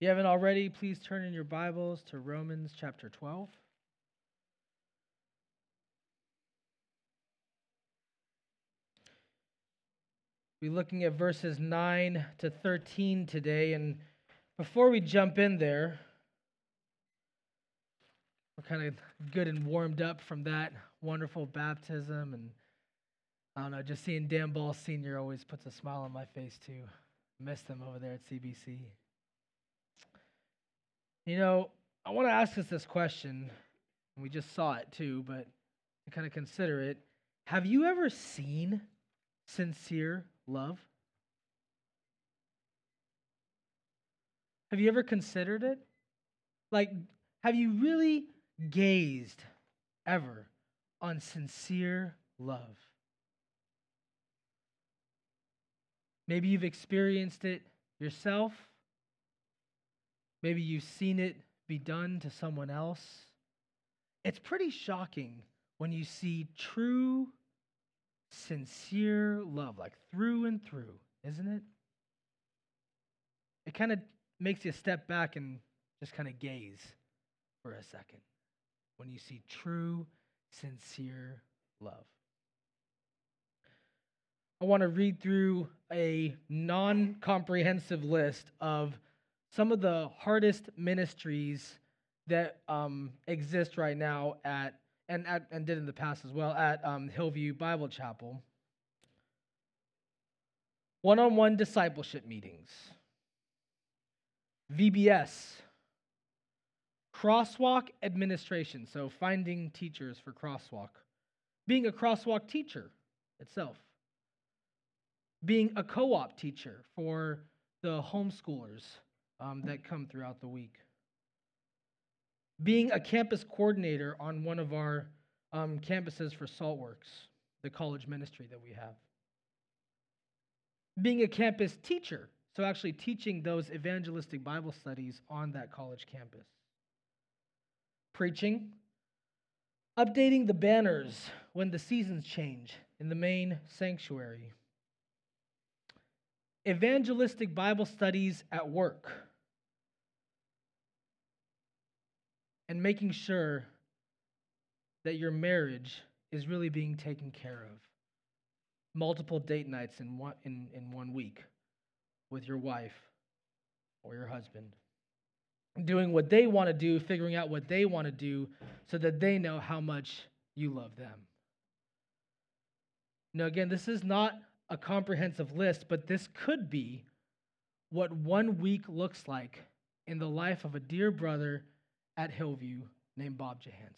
you haven't already, please turn in your Bibles to Romans chapter 12. We're looking at verses 9 to 13 today, and before we jump in there, we're kind of good and warmed up from that wonderful baptism, and I don't know, just seeing Dan Ball Sr. always puts a smile on my face too. Miss them over there at CBC. You know, I want to ask us this question, and we just saw it too, but to kind of consider it. Have you ever seen sincere love? Have you ever considered it? Like, have you really gazed ever on sincere love? Maybe you've experienced it yourself. Maybe you've seen it be done to someone else. It's pretty shocking when you see true, sincere love, like through and through, isn't it? It kind of makes you step back and just kind of gaze for a second when you see true, sincere love. I want to read through a non-comprehensive list of some of the hardest ministries that exist right now and did in the past as well at Hillview Bible Chapel. One-on-one discipleship meetings, VBS, crosswalk administration, so finding teachers for crosswalk, being a crosswalk teacher itself, being a co-op teacher for the homeschoolers that come throughout the week, being a campus coordinator on one of our campuses for Saltworks, the college ministry that we have, being a campus teacher, so actually teaching those evangelistic Bible studies on that college campus, preaching, updating the banners when the seasons change in the main sanctuary, evangelistic Bible studies at work, and making sure that your marriage is really being taken care of. Multiple date nights in 1 week with your wife or your husband. Doing what they want to do, figuring out what they want to do so that they know how much you love them. Now, again, this is not a comprehensive list, but this could be what 1 week looks like in the life of a dear brother at Hillview named Bob Johansson.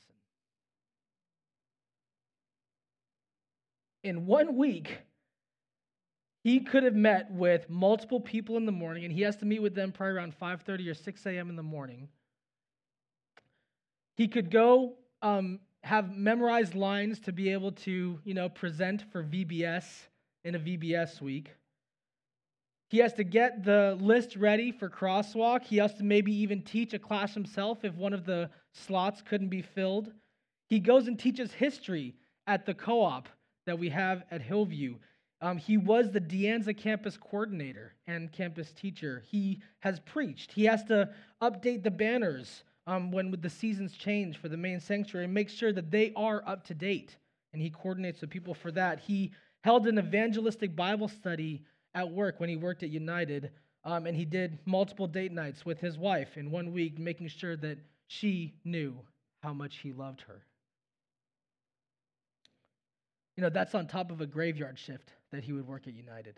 In 1 week, he could have met with multiple people in the morning, and he has to meet with them probably around 5:30 or 6 a.m. in the morning. He could go have memorized lines to be able to, present for VBS in a VBS week. He has to get the list ready for crosswalk. He has to maybe even teach a class himself if one of the slots couldn't be filled. He goes and teaches history at the co-op that we have at Hillview. He was the De Anza campus coordinator and campus teacher. He has preached. He has to update the banners when the seasons change for the main sanctuary and make sure that they are up to date. And he coordinates the people for that. He held an evangelistic Bible study at work when he worked at United, and he did multiple date nights with his wife in 1 week, making sure that she knew how much he loved her. That's on top of a graveyard shift that he would work at United.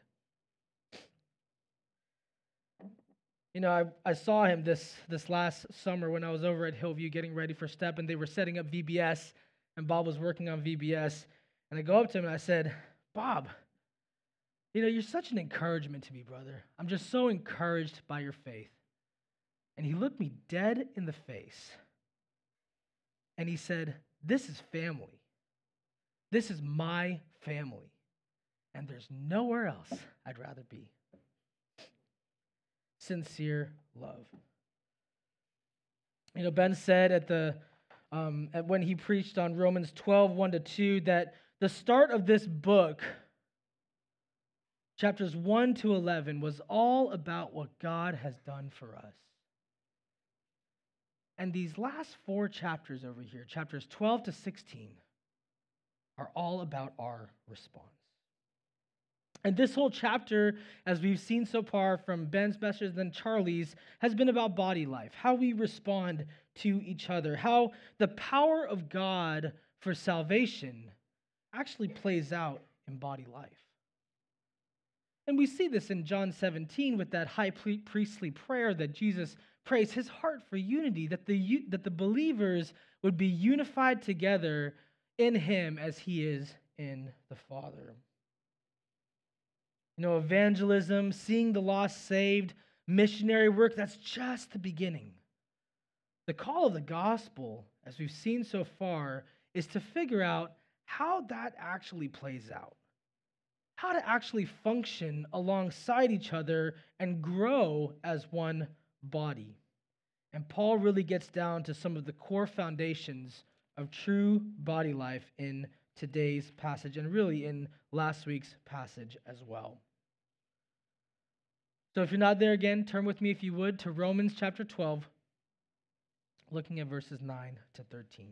I saw him this last summer when I was over at Hillview getting ready for STEP, and they were setting up VBS, and Bob was working on VBS, and I go up to him and I said, "Bob, you're such an encouragement to me, brother. I'm just so encouraged by your faith." And he looked me dead in the face, and he said, "This is family. This is my family, and there's nowhere else I'd rather be." Sincere love. Ben said when he preached on Romans 12, 1-2, that the start of this book, chapters 1 to 11, was all about what God has done for us. And these last 4 chapters over here, chapters 12 to 16, are all about our response. And this whole chapter, as we've seen so far from Ben's message and then Charlie's, has been about body life, how we respond to each other, how the power of God for salvation actually plays out in body life. And we see this in John 17 with that high priestly prayer that Jesus prays, his heart for unity, that the believers would be unified together in him as he is in the Father. You know, evangelism, seeing the lost saved, missionary work, that's just the beginning. The call of the gospel, as we've seen so far, is to figure out how that actually plays out. How to actually function alongside each other and grow as one body. And Paul really gets down to some of the core foundations of true body life in today's passage and really in last week's passage as well. So if you're not there again, turn with me, if you would, to Romans chapter 12, looking at verses 9 to 13.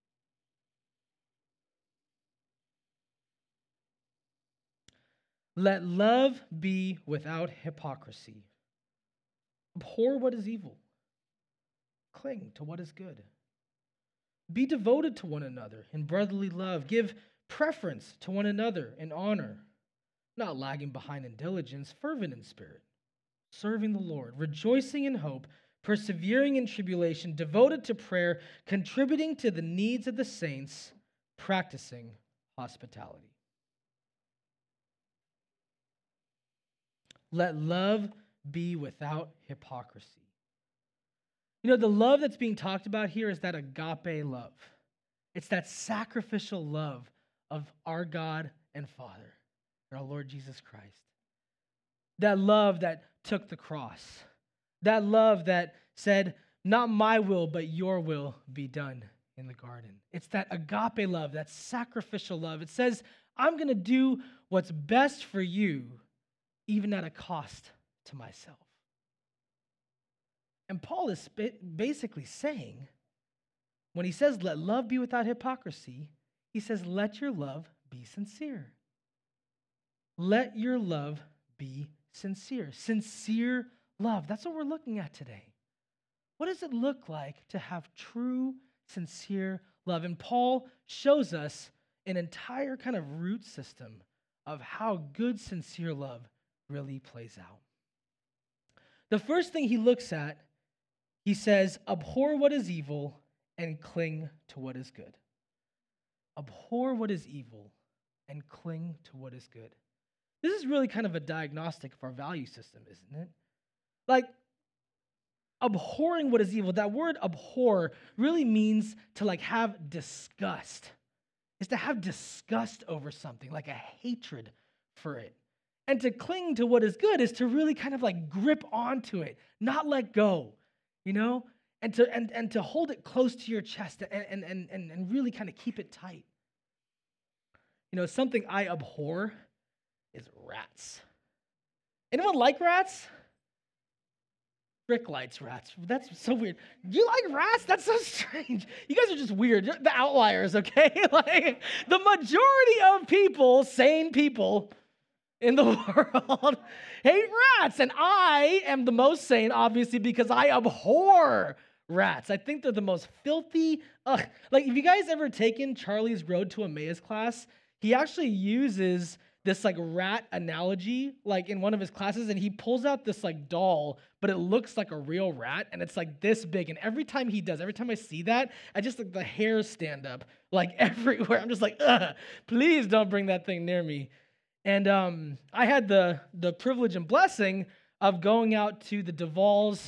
Let love be without hypocrisy. Abhor what is evil. Cling to what is good. Be devoted to one another in brotherly love. Give preference to one another in honor, not lagging behind in diligence, fervent in spirit, serving the Lord, rejoicing in hope, persevering in tribulation, devoted to prayer, contributing to the needs of the saints, practicing hospitality. Let love be without hypocrisy. You know, the love that's being talked about here is that agape love. It's that sacrificial love of our God and Father, our Lord Jesus Christ. That love that took the cross. That love that said, not my will, but your will be done in the garden. It's that agape love, that sacrificial love. It says, I'm going to do what's best for you, even at a cost to myself. And Paul is basically saying, when he says, let love be without hypocrisy, he says, let your love be sincere. Let your love be sincere. Sincere love. That's what we're looking at today. What does it look like to have true, sincere love? And Paul shows us an entire kind of root system of how good, sincere love really plays out. The first thing he looks at, he says, abhor what is evil and cling to what is good. Abhor what is evil and cling to what is good. This is really kind of a diagnostic of our value system, isn't it? Like, abhorring what is evil, that word abhor really means to like have disgust. It's to have disgust over something, like a hatred for it. And to cling to what is good is to really kind of like grip onto it, not let go, you know? And to hold it close to your chest and really kind of keep it tight. You know, something I abhor is rats. Anyone like rats? Rick likes rats. That's so weird. You like rats? That's so strange. You guys are just weird. You're the outliers, okay? Like the majority of people, sane people in the world, hate rats. And I am the most sane, obviously, because I abhor rats. I think they're the most filthy. Like, if you guys ever taken Charlie's Road to Emmaus class, he actually uses this like rat analogy like in one of his classes, and he pulls out this like doll, but it looks like a real rat, and it's like this big. And every time I see that, I just like the hairs stand up like everywhere. I'm just like, ugh, please don't bring that thing near me. And I had the privilege and blessing of going out to the Duvall's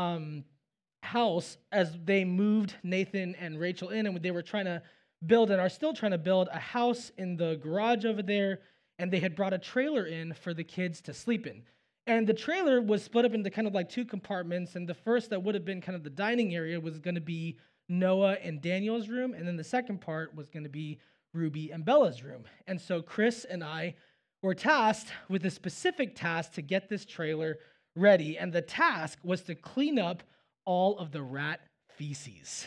house as they moved Nathan and Rachel in, and they were trying to build and are still trying to build a house in the garage over there. And they had brought a trailer in for the kids to sleep in. And the trailer was split up into kind of like 2 compartments. And the first that would have been kind of the dining area was going to be Noah and Daniel's room. And then the second part was going to be Ruby and Bella's room. And so Chris and I were tasked with a specific task to get this trailer ready. And the task was to clean up all of the rat feces.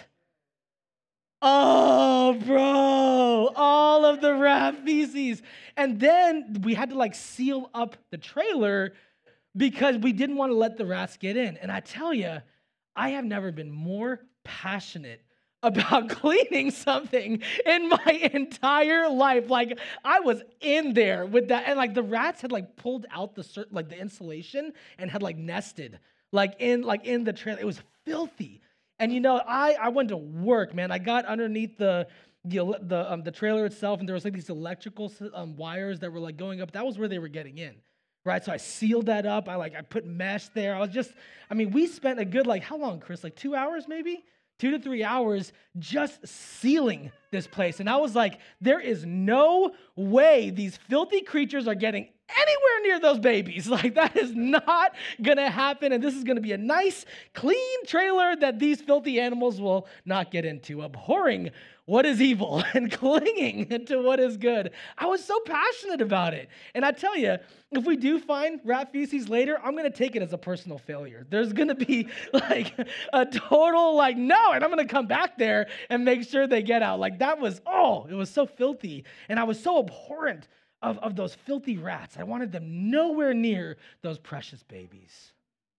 Oh, bro, all of the rat feces. And then we had to like seal up the trailer because we didn't want to let the rats get in. And I tell you, I have never been more passionate about cleaning something in my entire life. Like I was in there with that, and like the rats had like pulled out the insulation and had like nested in the trailer. It was filthy. And I went to work, man. I got underneath the trailer itself, and there was like these electrical wires that were like going up. That was where they were getting in, right? So I sealed that up. I put mesh there. We spent a good how long, Chris? Like 2 hours, maybe 2 to 3 hours, just sealing this place. And I was like, there is no way these filthy creatures are getting anywhere near those babies. Like, that is not gonna happen. And this is gonna be a nice, clean trailer that these filthy animals will not get into. Abhorring what is evil and clinging to what is good. I was so passionate about it. And I tell you, if we do find rat feces later, I'm gonna take it as a personal failure. There's gonna be a total no, and I'm gonna come back there and make sure they get out. It was so filthy. And I was so abhorrent of those filthy rats. I wanted them nowhere near those precious babies.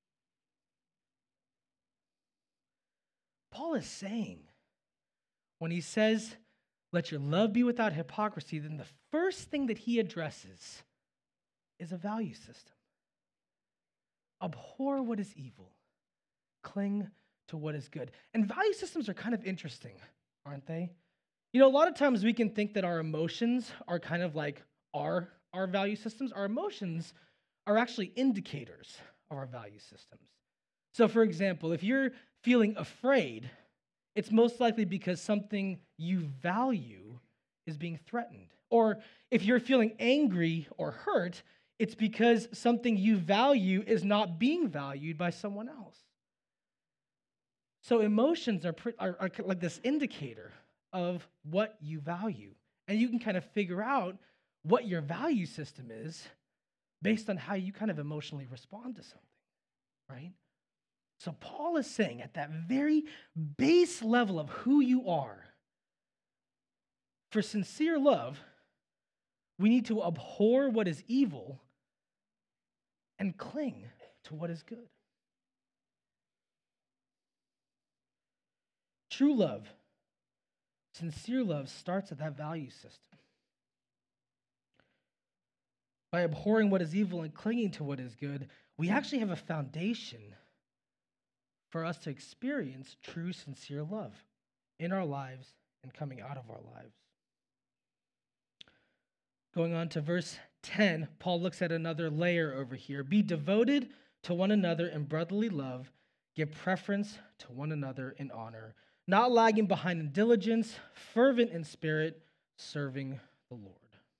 Paul is saying, when he says, let your love be without hypocrisy, then the first thing that he addresses is a value system. Abhor what is evil. Cling to what is good. And value systems are kind of interesting, aren't they? A lot of times we can think that our emotions are kind of like our value systems. Our emotions are actually indicators of our value systems. So for example, if you're feeling afraid, it's most likely because something you value is being threatened. Or if you're feeling angry or hurt, it's because something you value is not being valued by someone else. So emotions are like this indicator of what you value. And you can kind of figure out what your value system is based on how you kind of emotionally respond to something, right? So Paul is saying at that very base level of who you are, for sincere love, we need to abhor what is evil and cling to what is good. True love, sincere love starts at that value system. By abhorring what is evil and clinging to what is good, we actually have a foundation for us to experience true, sincere love in our lives and coming out of our lives. Going on to verse 10, Paul looks at another layer over here. Be devoted to one another in brotherly love. Give preference to one another in honor. Not lagging behind in diligence, fervent in spirit, serving the Lord.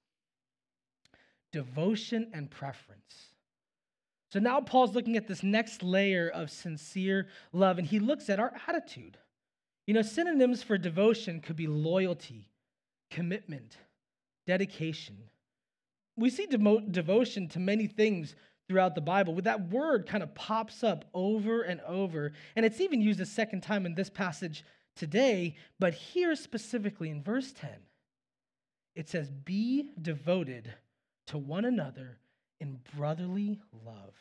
Devotion and preference. So now Paul's looking at this next layer of sincere love, and he looks at our attitude. Synonyms for devotion could be loyalty, commitment, dedication. We see devotion to many things throughout the Bible. That word kind of pops up over and over, and it's even used a second time in this passage today, but here specifically in verse 10, it says, be devoted to one another in brotherly love.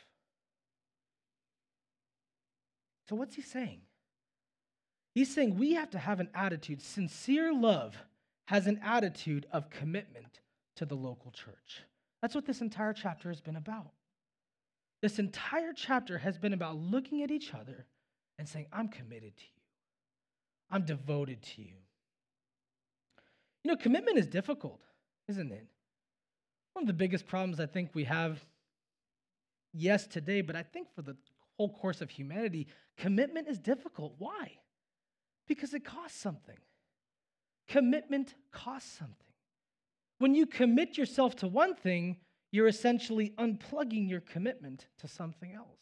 So what's he saying? He's saying we have to have an attitude. Sincere love has an attitude of commitment to the local church. That's what this entire chapter has been about. This entire chapter has been about looking at each other and saying, I'm committed to you. I'm devoted to you. Commitment is difficult, isn't it? One of the biggest problems I think we have, yes, today, but I think for the whole course of humanity, commitment is difficult. Why? Because it costs something. Commitment costs something. When you commit yourself to one thing, you're essentially unplugging your commitment to something else.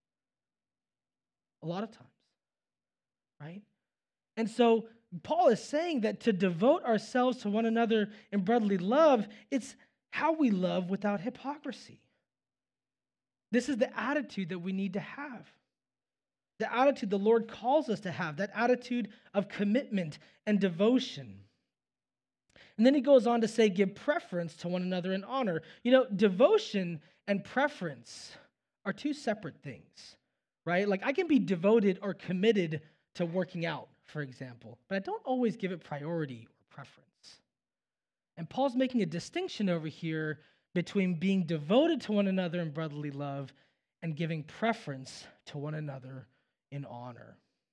A lot of times, right? And so Paul is saying that to devote ourselves to one another in brotherly love, it's how we love without hypocrisy. This is the attitude that we need to have. the attitude the Lord calls us to have, that attitude of commitment and devotion. And then he goes on to say, give preference to one another in honor. You know, devotion and preference are two separate things, right? Like I can be devoted or committed to working out, for example, but I don't always give it priority or preference. And Paul's making a distinction over here between being devoted to one another in brotherly love and giving preference to one another in honor.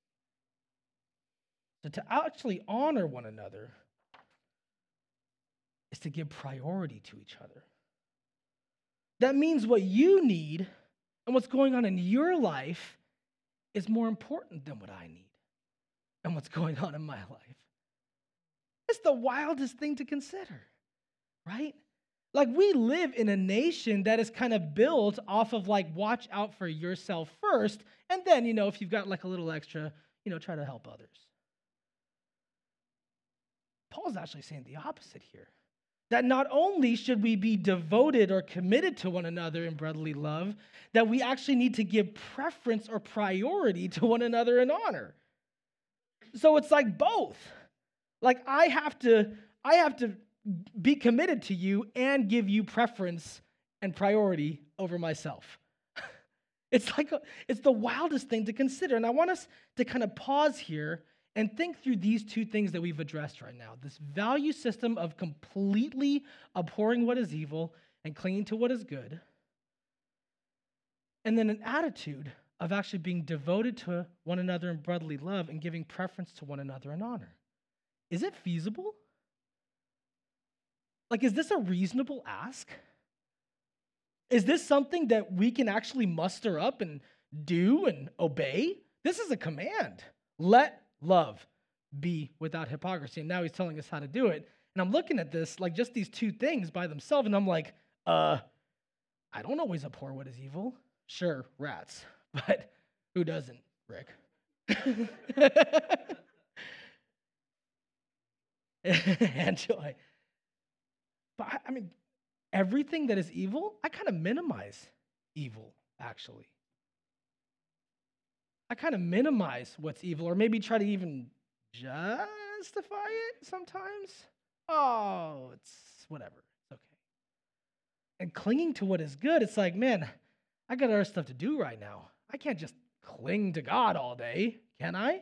So to actually honor one another is to give priority to each other. That means what you need and what's going on in your life is more important than what I need and what's going on in my life. It's the wildest thing to consider, right? Like we live in a nation that is kind of built off of like, watch out for yourself first. And then, if you've got like a little extra, try to help others. Paul's actually saying the opposite here. That not only should we be devoted or committed to one another in brotherly love, that we actually need to give preference or priority to one another in honor. So it's like both. Like I have to be committed to you and give you preference and priority over myself. It's the wildest thing to consider. And I want us to kind of pause here and think through these two things that we've addressed right now. This value system of completely abhorring what is evil and clinging to what is good. And then an attitude of actually being devoted to one another in brotherly love and giving preference to one another in honor. Is it feasible? Like, is this a reasonable ask? Is this something that we can actually muster up and do and obey? This is a command. Let love be without hypocrisy. And now he's telling us how to do it. And I'm looking at this, like just these two things by themselves, and I'm like, I don't always abhor what is evil. Sure, rats. But who doesn't, Rick? And joy. But I mean, everything that is evil, I kind of minimize evil, actually. I kind of minimize what's evil, or maybe try to even justify it sometimes. Oh, it's whatever. It's okay. And clinging to what is good, it's like, man, I got other stuff to do right now. I can't just cling to God all day, can I?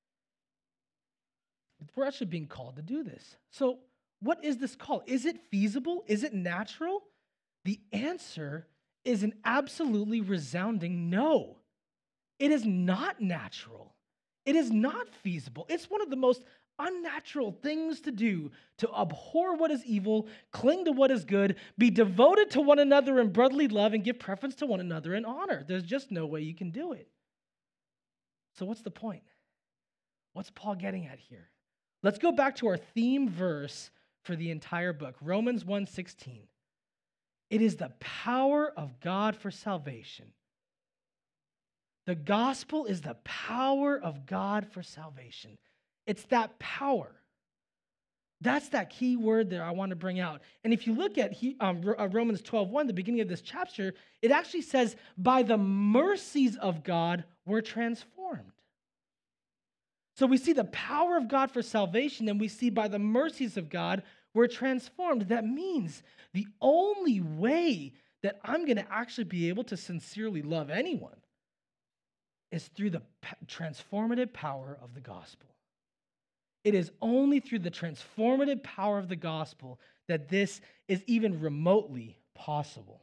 We're actually being called to do this. So what is this call? Is it feasible? Is it natural? The answer is an absolutely resounding no. It is not natural. It is not feasible. It's one of the most unnatural things to do, to abhor what is evil, cling to what is good, be devoted to one another in brotherly love, and give preference to one another in honor. There's just no way you can do it. So what's the point? What's Paul getting at here? Let's go back to our theme verse for the entire book, Romans 1:16. It is the power of God for salvation. The gospel is the power of God for salvation. It's that power. That's that key word there I want to bring out. And if you look at Romans 12:1, the beginning of this chapter, it actually says, by the mercies of God, we're transformed. So we see the power of God for salvation, and we see by the mercies of God, we're transformed. That means the only way that I'm going to actually be able to sincerely love anyone is through the transformative power of the gospel. It is only through the transformative power of the gospel that this is even remotely possible.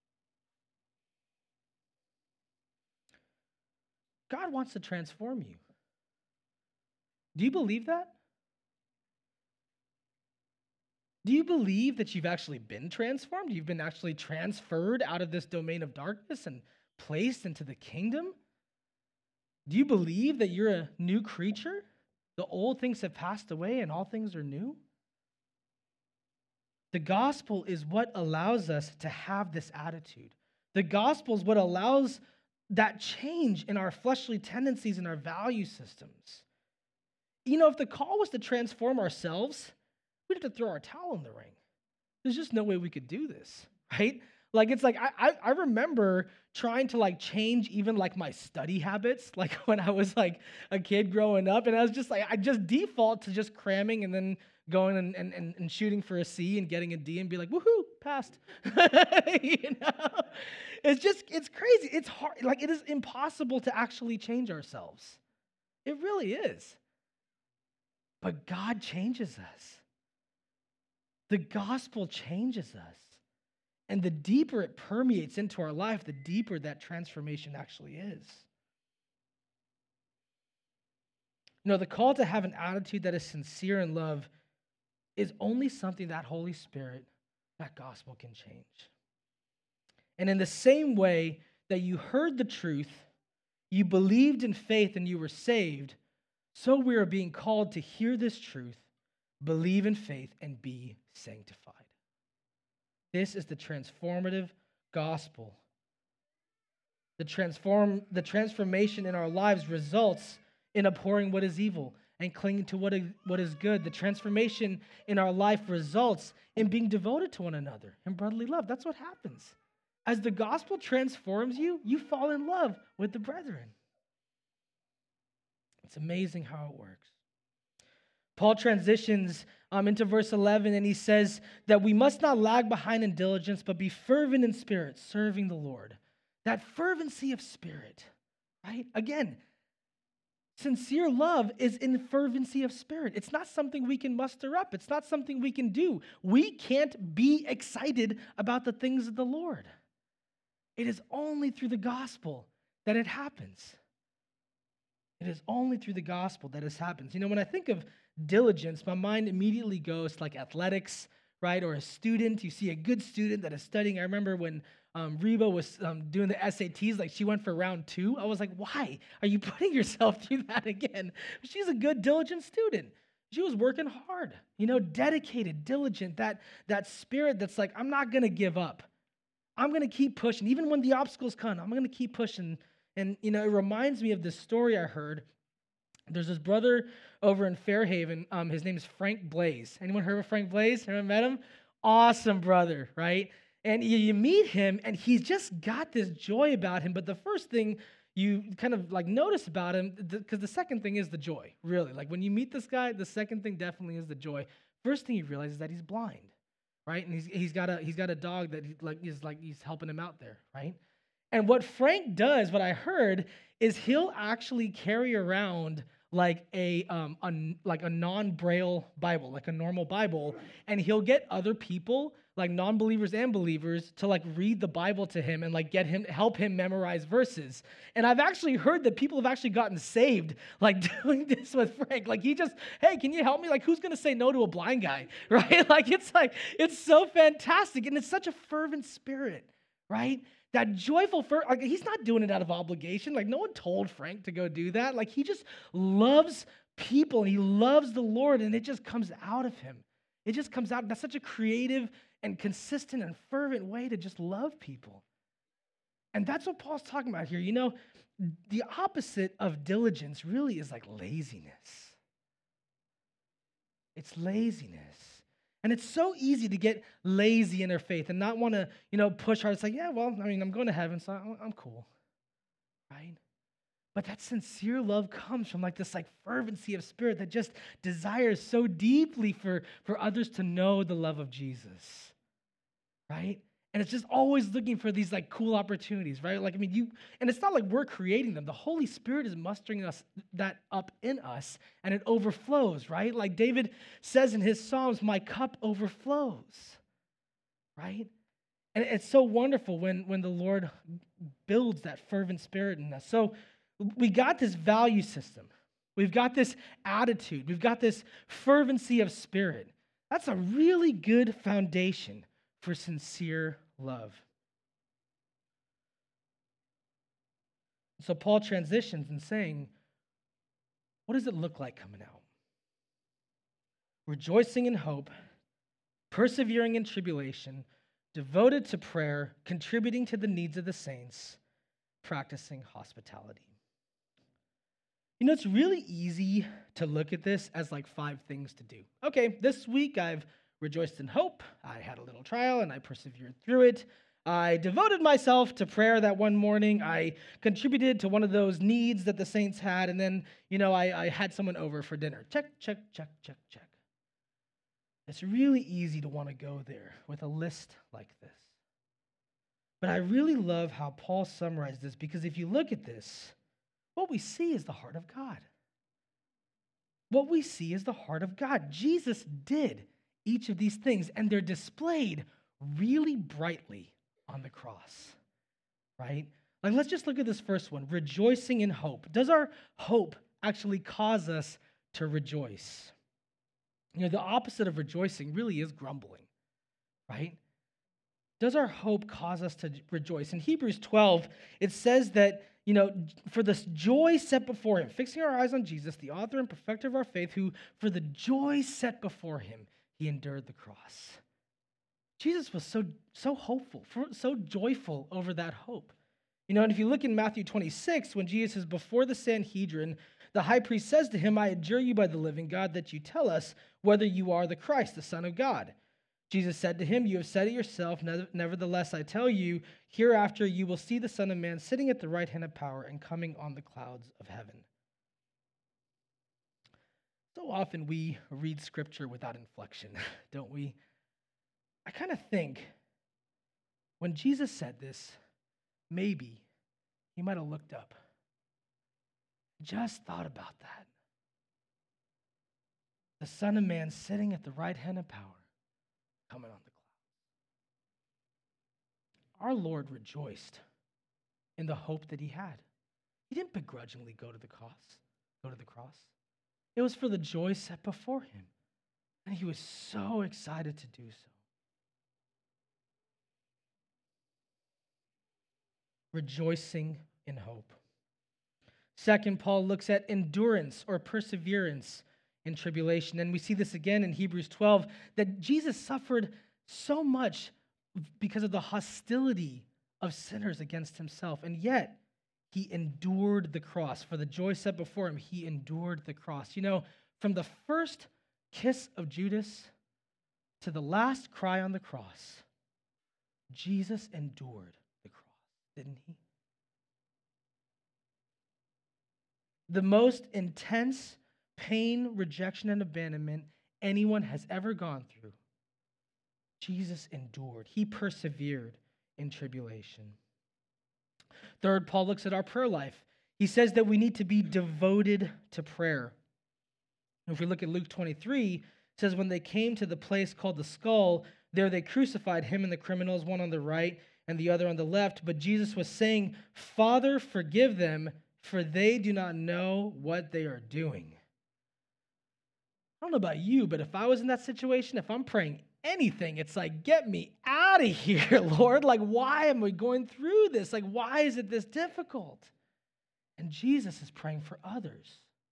God wants to transform you. Do you believe that? Do you believe that you've actually been transformed? You've been actually transferred out of this domain of darkness and placed into the kingdom? Do you believe that you're a new creature? The old things have passed away and all things are new? The gospel is what allows us to have this attitude. The gospel is what allows that change in our fleshly tendencies and our value systems. If the call was to transform ourselves, we'd have to throw our towel in the ring. There's just no way we could do this, right? Like, it's like, I remember trying to like change even like my study habits, like when I was like a kid growing up. And I was just like, I just default to just cramming and then going and shooting for a C and getting a D and be like, woohoo, passed. You know? It's crazy. It's hard. Like, it is impossible to actually change ourselves. It really is. But God changes us. The gospel changes us. And the deeper it permeates into our life, the deeper that transformation actually is. You know, the call to have an attitude that is sincere in love is only something that Holy Spirit, that gospel can change. And in the same way that you heard the truth, you believed in faith, and you were saved, so we are being called to hear this truth, believe in faith, and be sanctified. This is the transformative gospel. The transformation in our lives results in abhorring what is evil and clinging to what is good. The transformation in our life results in being devoted to one another in brotherly love. That's what happens. As the gospel transforms you, you fall in love with the brethren. It's amazing how it works. Paul transitions into verse 11, and he says that we must not lag behind in diligence, but be fervent in spirit, serving the Lord. That fervency of spirit, right? Again, sincere love is in fervency of spirit. It's not something we can muster up. It's not something we can do. We can't be excited about the things of the Lord. It is only through the gospel that it happens. It is only through the gospel that this happens. You know, when I think of diligence, my mind immediately goes to like athletics, right? Or a student. You see a good student that is studying. I remember when Reba was doing the SATs, like she went for round 2. I was like, why are you putting yourself through that again? She's a good, diligent student. She was working hard, you know, dedicated, diligent, that spirit that's like, I'm not going to give up. I'm going to keep pushing. Even when the obstacles come, I'm going to keep pushing. And, you know, it reminds me of this story I heard. There's this brother over in Fairhaven. His name is Frank Blaze. Anyone heard of Frank Blaze? Ever met him? Awesome brother, right? And you meet him, and he's just got this joy about him. But the first thing you kind of like notice about him, because the second thing is the joy, really. Like when you meet this guy, the second thing definitely is the joy. First thing you realize is that he's blind, right? And he's got a dog that he's helping him out there, right? And what Frank does, what I heard, is he'll actually carry around like a non-Braille Bible, like a normal Bible, and he'll get other people, like non-believers and believers, to like read the Bible to him and like help him memorize verses. And I've actually heard that people have actually gotten saved like doing this with Frank. Like he just, hey, can you help me? Like who's gonna say no to a blind guy, right? It's so fantastic, and it's such a fervent spirit, right? That joyful, like he's not doing it out of obligation. Like no one told Frank to go do that. Like he just loves people and he loves the Lord, and it just comes out of him. It just comes out. That's such a creative and consistent and fervent way to just love people. And that's what Paul's talking about here. You know, the opposite of diligence really is like laziness. It's laziness. And it's so easy to get lazy in their faith and not want to, you know, push hard. It's like, yeah, well, I mean, I'm going to heaven, so I'm cool, right? But that sincere love comes from like this like fervency of spirit that just desires so deeply for others to know the love of Jesus, right? And it's just always looking for these like cool opportunities, right? Like, I mean, and it's not like we're creating them. The Holy Spirit is mustering that up in us, and it overflows, right? Like David says in his Psalms, my cup overflows, right? And it's so wonderful when the Lord builds that fervent spirit in us. So we got this value system. We've got this attitude. We've got this fervency of spirit. That's a really good foundation for sincere love. So Paul transitions in saying, what does it look like coming out? Rejoicing in hope, persevering in tribulation, devoted to prayer, contributing to the needs of the saints, practicing hospitality. You know, it's really easy to look at this as like 5 things to do. Okay, this week I've rejoiced in hope. I had a little trial and I persevered through it. I devoted myself to prayer that one morning. I contributed to one of those needs that the saints had. And then, I had someone over for dinner. Check, check, check, check, check. It's really easy to want to go there with a list like this. But I really love how Paul summarized this, because if you look at this, what we see is the heart of God. What we see is the heart of God. Jesus did each of these things, and they're displayed really brightly on the cross, right? Like, let's just look at this first one, rejoicing in hope. Does our hope actually cause us to rejoice? The opposite of rejoicing really is grumbling, right? Does our hope cause us to rejoice? In Hebrews 12, it says that, for this joy set before him, fixing our eyes on Jesus, the author and perfecter of our faith, who for the joy set before him, he endured the cross. Jesus was so hopeful, so joyful over that hope. And if you look in Matthew 26, when Jesus is before the Sanhedrin, the high priest says to him, I adjure you by the living God that you tell us whether you are the Christ, the Son of God. Jesus said to him, you have said it yourself, nevertheless I tell you, hereafter you will see the Son of Man sitting at the right hand of power and coming on the clouds of heaven. So often we read scripture without inflection, don't we? I kind of think when Jesus said this, maybe he might have looked up, just thought about that. The Son of Man sitting at the right hand of power, coming on the clouds. Our Lord rejoiced in the hope that he had. He didn't begrudgingly go to the cross. It was for the joy set before him. And he was so excited to do so. Rejoicing in hope. Second, Paul looks at endurance or perseverance in tribulation. And we see this again in Hebrews 12, that Jesus suffered so much because of the hostility of sinners against himself. And yet, he endured the cross. For the joy set before him, he endured the cross. From the first kiss of Judas to the last cry on the cross, Jesus endured the cross, didn't he? The most intense pain, rejection, and abandonment anyone has ever gone through, Jesus endured. He persevered in tribulation. Third, Paul looks at our prayer life. He says that we need to be devoted to prayer. If we look at Luke 23, it says, when they came to the place called the Skull, there they crucified him and the criminals, one on the right and the other on the left. But Jesus was saying, Father, forgive them, for they do not know what they are doing. I don't know about you, but if I was in that situation, if I'm praying anything, it's like, get me out of here, Lord. Like, why am we going through this? Like, why is it this difficult? And Jesus is praying for others.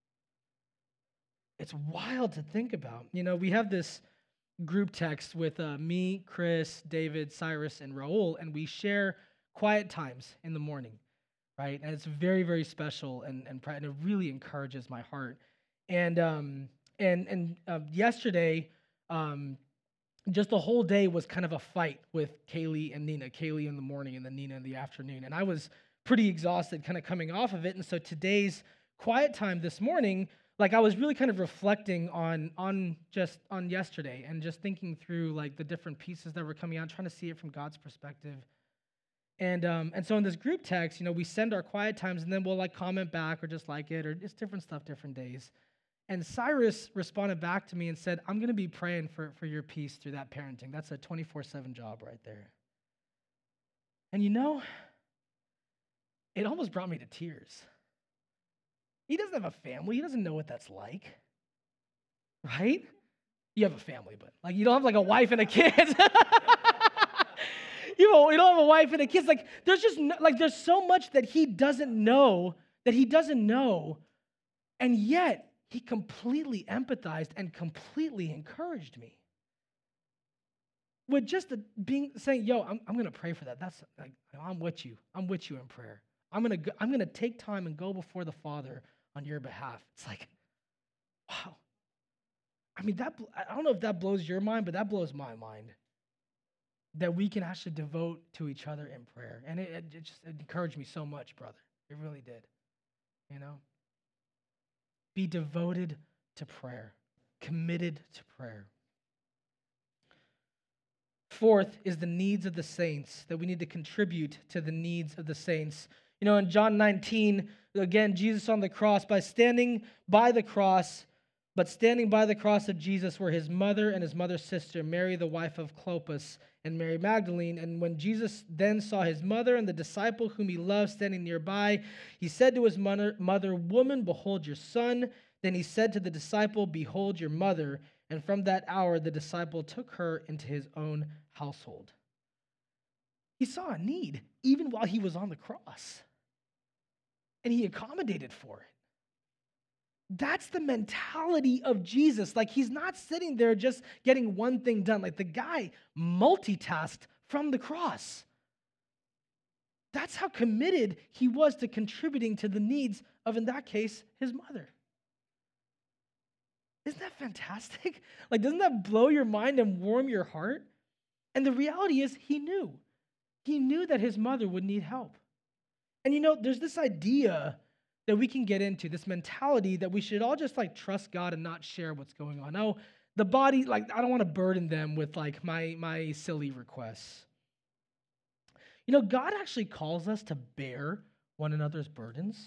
It's wild to think about. We have this group text with me, Chris, David, Cyrus, and Raul, and we share quiet times in the morning, right? And it's very, very special, and it really encourages my heart. And yesterday, just the whole day was kind of a fight with Kaylee and Nina. Kaylee in the morning and then Nina in the afternoon. And I was pretty exhausted kind of coming off of it. And so today's quiet time this morning, like I was really kind of reflecting on yesterday and just thinking through like the different pieces that were coming out, trying to see it from God's perspective. And so in this group text, we send our quiet times and then we'll like comment back or just like it or just different stuff, different days. And Cyrus responded back to me and said, I'm going to be praying for your peace through that parenting. That's a 24/7 job right there. And it almost brought me to tears. He doesn't have a family. He doesn't know what that's like, right? You have a family, but like you don't have like a wife and a kid. You don't have a wife and a kid. Like there's so much that he doesn't know, and yet he completely empathized and completely encouraged me. With just saying, yo, I'm going to pray for that. That's like, I'm with you. I'm with you in prayer. I'm going to take time and go before the Father on your behalf. It's like, wow. I mean, I don't know if that blows your mind, but that blows my mind. that we can actually devote to each other in prayer. And it encouraged me so much, brother. It really did. You know? Be devoted to prayer, committed to prayer. Fourth is the needs of the saints, that we need to contribute to the needs of the saints. You know, in John 19, again, Jesus on the cross, standing by the cross of Jesus were his mother and his mother's sister, Mary, the wife of Clopas, and Mary Magdalene. And when Jesus then saw his mother and the disciple whom he loved standing nearby, he said to his mother, "Woman, behold your son." Then he said to the disciple, "Behold your mother." And from that hour, the disciple took her into his own household. He saw a need even while he was on the cross, and he accommodated for it. That's the mentality of Jesus. Like, he's not sitting there just getting one thing done. Like, the guy multitasked from the cross. That's how committed he was to contributing to the needs of, in that case, his mother. Isn't that fantastic? Like, doesn't that blow your mind and warm your heart? And the reality is, he knew. He knew that his mother would need help. And you know, there's this idea that we can get into, this mentality that we should all just like trust God and not share what's going on. Oh, the body, like, I don't want to burden them with like my silly requests. You know, God actually calls us to bear one another's burdens.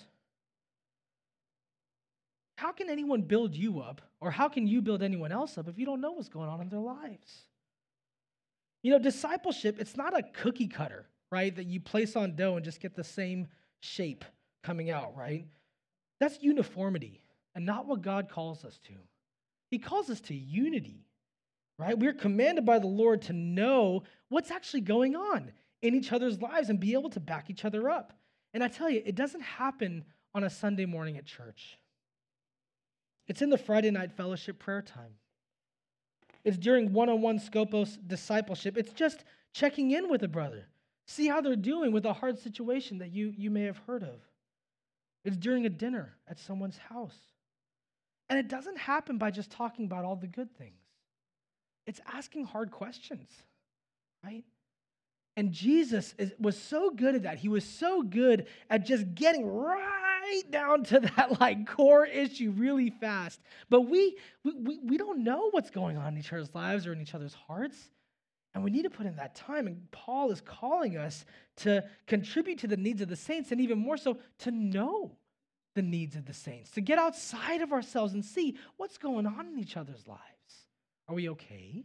How can anyone build you up, or how can you build anyone else up if you don't know what's going on in their lives? You know, discipleship, it's not a cookie cutter, right, that you place on dough and just get the same shape coming out, right? That's uniformity and not what God calls us to. He calls us to unity, right? We're commanded by the Lord to know what's actually going on in each other's lives and be able to back each other up. And I tell you, it doesn't happen on a Sunday morning at church. It's in the Friday night fellowship prayer time. It's during one-on-one Scopos discipleship. It's just checking in with a brother. See how they're doing with a hard situation that you may have heard of. It's during a dinner at someone's house. And it doesn't happen by just talking about all the good things. It's asking hard questions, right? And Jesus was so good at that. He was so good at just getting right down to that like core issue really fast. But we don't know what's going on in each other's lives or in each other's hearts. And we need to put in that time. And Paul is calling us to contribute to the needs of the saints, and even more so, to know the needs of the saints, to get outside of ourselves and see what's going on in each other's lives. Are we okay?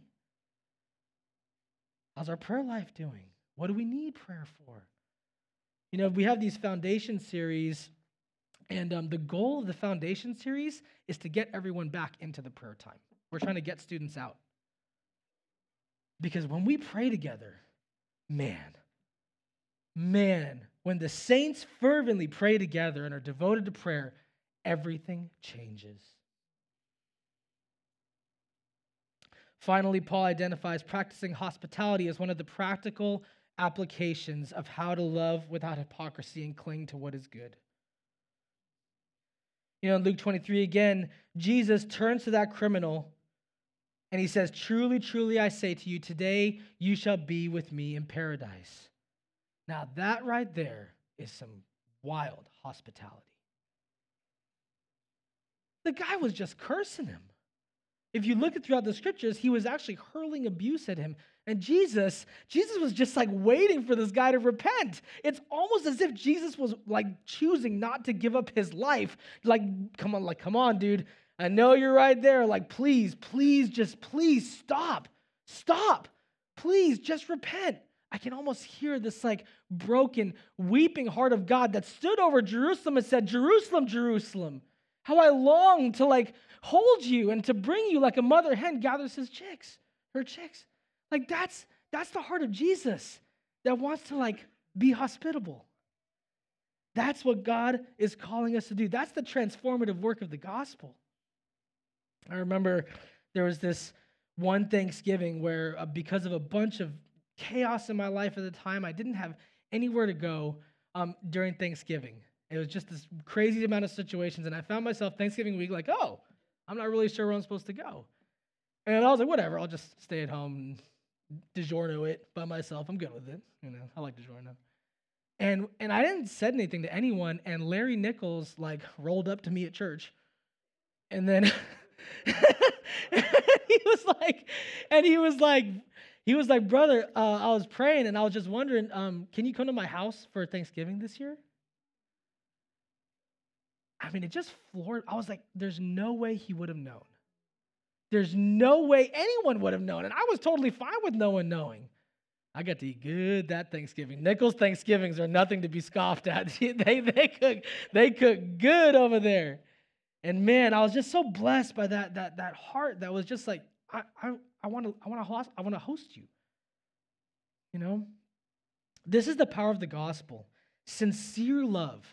How's our prayer life doing? What do we need prayer for? You know, we have these foundation series, and the goal of the foundation series is to get everyone back into the prayer time. We're trying to get students out. Because when we pray together, man, when the saints fervently pray together and are devoted to prayer, everything changes. Finally, Paul identifies practicing hospitality as one of the practical applications of how to love without hypocrisy and cling to what is good. You know, in Luke 23 again, Jesus turns to that criminal and he says, "Truly, truly, I say to you, today you shall be with me in paradise." Now that right there is some wild hospitality. The guy was just cursing him. If you look at throughout the scriptures, he was actually hurling abuse at him. And Jesus was just like waiting for this guy to repent. It's almost as if Jesus was like choosing not to give up his life. Like, come on, dude. I know you're right there. Like, please stop. Stop. Please just repent. I can almost hear this like broken, weeping heart of God that stood over Jerusalem and said, "Jerusalem, Jerusalem, how I long to like hold you and to bring you like a mother hen gathers her chicks. Like that's the heart of Jesus that wants to like be hospitable. That's what God is calling us to do. That's the transformative work of the gospel. I remember there was this one Thanksgiving where because of a bunch of chaos in my life at the time, I didn't have anywhere to go during Thanksgiving. It was just this crazy amount of situations, and I found myself Thanksgiving week like, I'm not really sure where I'm supposed to go. And I was like, whatever, I'll just stay at home and DiGiorno it by myself. I'm good with it. I like DiGiorno. And I didn't said anything to anyone. And Larry Nichols like rolled up to me at church, and then he was like, brother, I was praying and I was just wondering, can you come to my house for Thanksgiving this year? I mean, it just floored. I was like, there's no way he would have known. There's no way anyone would have known. And I was totally fine with no one knowing. I got to eat good that Thanksgiving. Nichols Thanksgivings are nothing to be scoffed at. They cook good over there. And man, I was just so blessed by that heart that was just like, I want to host you. This is the power of the gospel. Sincere love,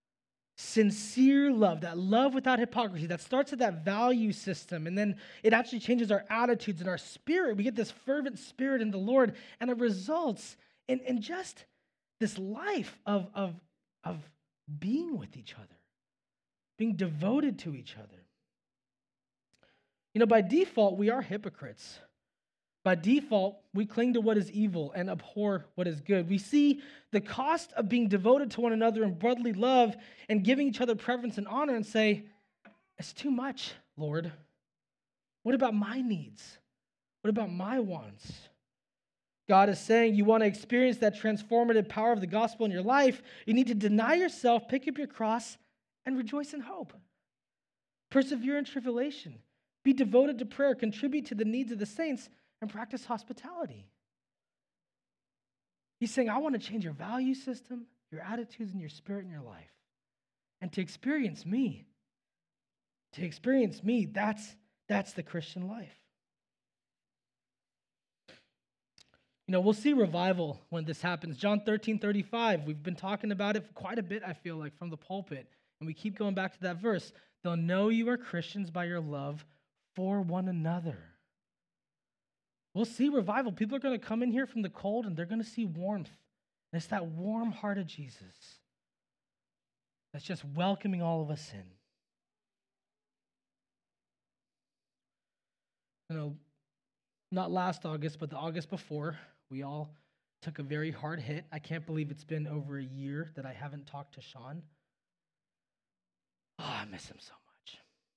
that love without hypocrisy, that starts at that value system, and then it actually changes our attitudes and our spirit. We get this fervent spirit in the Lord, and it results in just this life of being with each other, being devoted to each other. By default, we are hypocrites. By default, we cling to what is evil and abhor what is good. We see the cost of being devoted to one another in brotherly love and giving each other preference and honor and say, it's too much, Lord. What about my needs? What about my wants? God is saying you want to experience that transformative power of the gospel in your life, you need to deny yourself, pick up your cross, and rejoice in hope. Persevere in tribulation. Be devoted to prayer. Contribute to the needs of the saints and practice hospitality. He's saying, I want to change your value system, your attitudes, and your spirit in your life. And to experience me, that's the Christian life. We'll see revival when this happens. John 13:35, we've been talking about it quite a bit, I feel like, from the pulpit. And we keep going back to that verse. They'll know you are Christians by your love for one another. We'll see revival. People are going to come in here from the cold and they're going to see warmth. And it's that warm heart of Jesus that's just welcoming all of us in. Not last August, but the August before, we all took a very hard hit. I can't believe it's been over a year that I haven't talked to Sean. Oh, I miss him so much.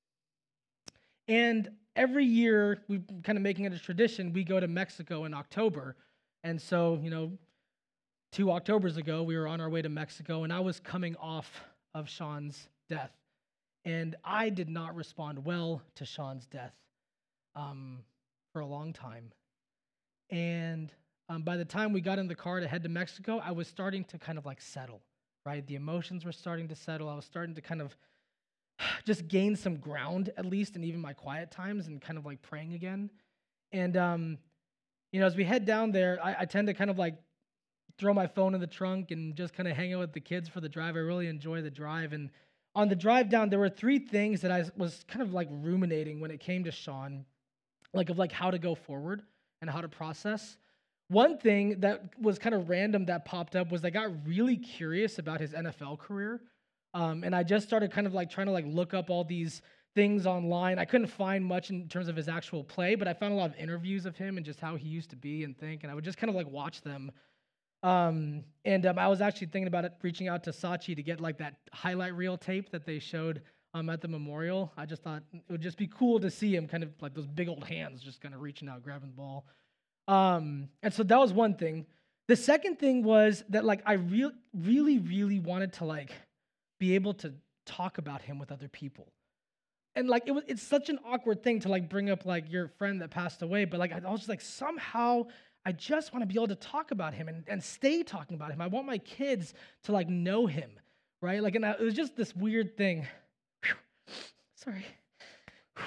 And every year, we're kind of making it a tradition, we go to Mexico in October. And so, 2 Octobers ago, we were on our way to Mexico, and I was coming off of Sean's death. And I did not respond well to Sean's death for a long time. And by the time we got in the car to head to Mexico, I was starting to kind of like settle, right? The emotions were starting to settle. I was starting to kind of just gain some ground, at least, in even my quiet times, and kind of like praying again. And, as we head down there, I tend to kind of like throw my phone in the trunk and just kind of hang out with the kids for the drive. I really enjoy the drive. And on the drive down, there were 3 things that I was kind of like ruminating when it came to Sean, of how to go forward and how to process. One thing that was kind of random that popped up was I got really curious about his NFL career. And I just started kind of like trying to like look up all these things online. I couldn't find much in terms of his actual play, but I found a lot of interviews of him and just how he used to be and think, and I would just kind of like watch them. I was actually thinking about reaching out to Sachi to get like that highlight reel tape that they showed at the memorial. I just thought it would just be cool to see him kind of like those big old hands just kind of reaching out, grabbing the ball. And so that was one thing. The second thing was that like I really wanted to like be able to talk about him with other people. And like it's such an awkward thing to like bring up like your friend that passed away, but like I was just like somehow I just want to be able to talk about him and stay talking about him. I want my kids to like know him, right? Like, and it was just this weird thing. Whew. Sorry. Whew.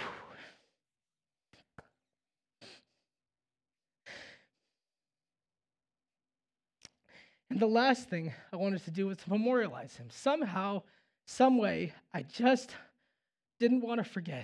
And the last thing I wanted to do was to memorialize him. Somehow, some way, I just didn't want to forget.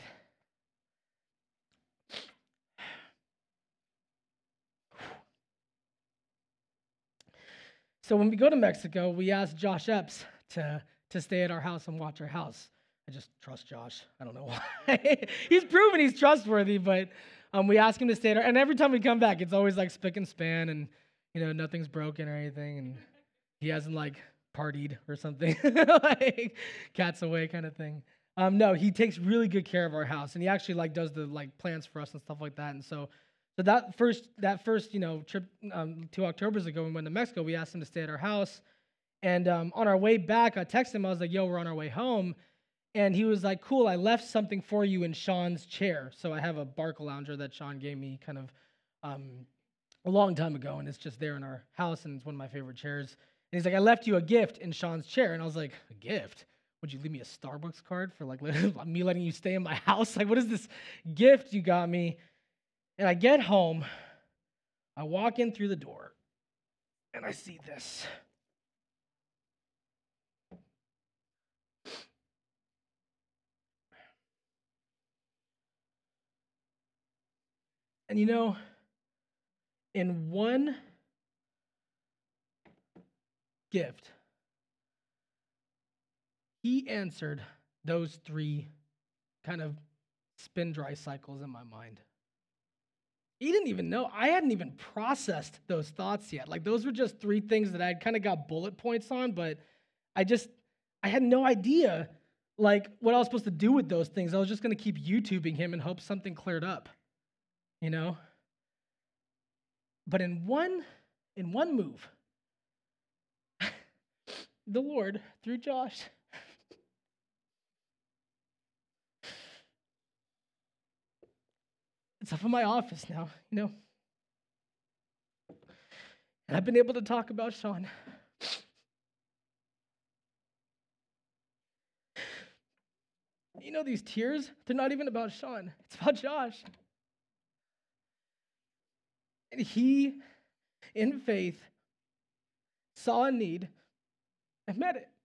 So when we go to Mexico, we asked Josh Epps to stay at our house and watch our house. I just trust Josh. I don't know why. He's proven he's trustworthy, but we ask him to stay there. And every time we come back, it's always like spick and span and, nothing's broken or anything. And he hasn't like partied or something, like cats away kind of thing. No, he takes really good care of our house, and he actually like does the like plans for us and stuff like that. And so that first trip 2 Octobers ago, when we went to Mexico, we asked him to stay at our house. And on our way back, I texted him. I was like, "Yo, we're on our way home," and he was like, "Cool, I left something for you in Sean's chair." So I have a Barcalounger that Sean gave me kind of a long time ago, and it's just there in our house, and it's one of my favorite chairs. And he's like, "I left you a gift in Sean's chair," and I was like, "A gift? Would you leave me a Starbucks card for like me letting you stay in my house? Like, what is this gift you got me?" And I get home, I walk in through the door, and I see this. And in one gift, he answered those 3 kind of spin dry cycles in my mind. He didn't even know. I hadn't even processed those thoughts yet. Like, those were just 3 things that I had kind of got bullet points on, but I had no idea like what I was supposed to do with those things. I was just going to keep YouTubing him and hope something cleared up, But in one move, the Lord, through Josh, it's up in my office now, And I've been able to talk about Sean. These tears, they're not even about Sean. It's about Josh. And he, in faith, saw a need and met it.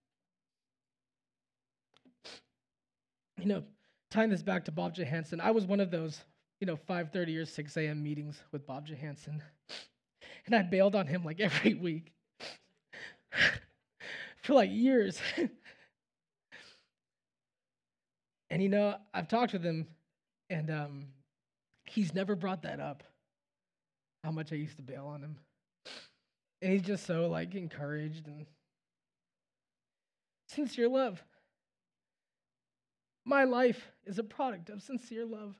Tying this back to Bob Johansson, I was one of those, 5:30 or 6 a.m. meetings with Bob Johansson. And I bailed on him like every week for like years. And I've talked with him, and he's never brought that up, how much I used to bail on him. And he's just so like encouraged and sincere love. My life is a product of sincere love.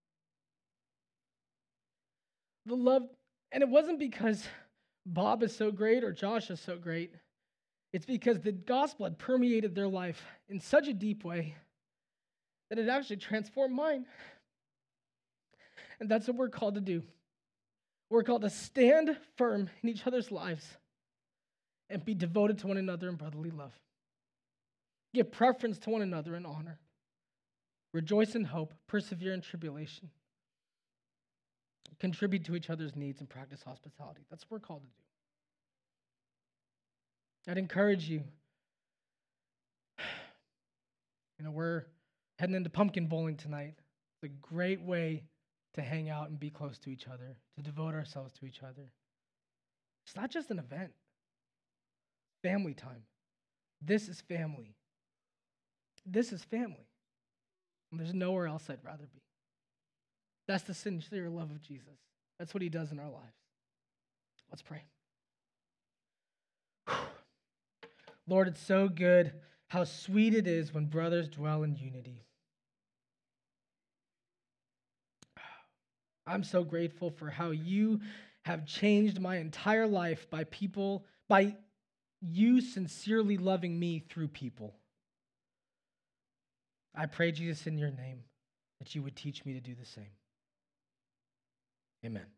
The love, and it wasn't because Bob is so great or Josh is so great. It's because the gospel had permeated their life in such a deep way that it actually transformed mine. And that's what we're called to do. We're called to stand firm in each other's lives and be devoted to one another in brotherly love. Give preference to one another in honor. Rejoice in hope, persevere in tribulation. Contribute to each other's needs and practice hospitality. That's what we're called to do. I'd encourage you. We're heading into pumpkin bowling tonight. It's a great way to hang out and be close to each other, to devote ourselves to each other. It's not just an event. Family time. This is family. This is family. And there's nowhere else I'd rather be. That's the sincere love of Jesus. That's what he does in our lives. Let's pray. Lord, it's so good how sweet it is when brothers dwell in unity. I'm so grateful for how you have changed my entire life by you sincerely loving me through people. I pray, Jesus, in your name, that you would teach me to do the same. Amen.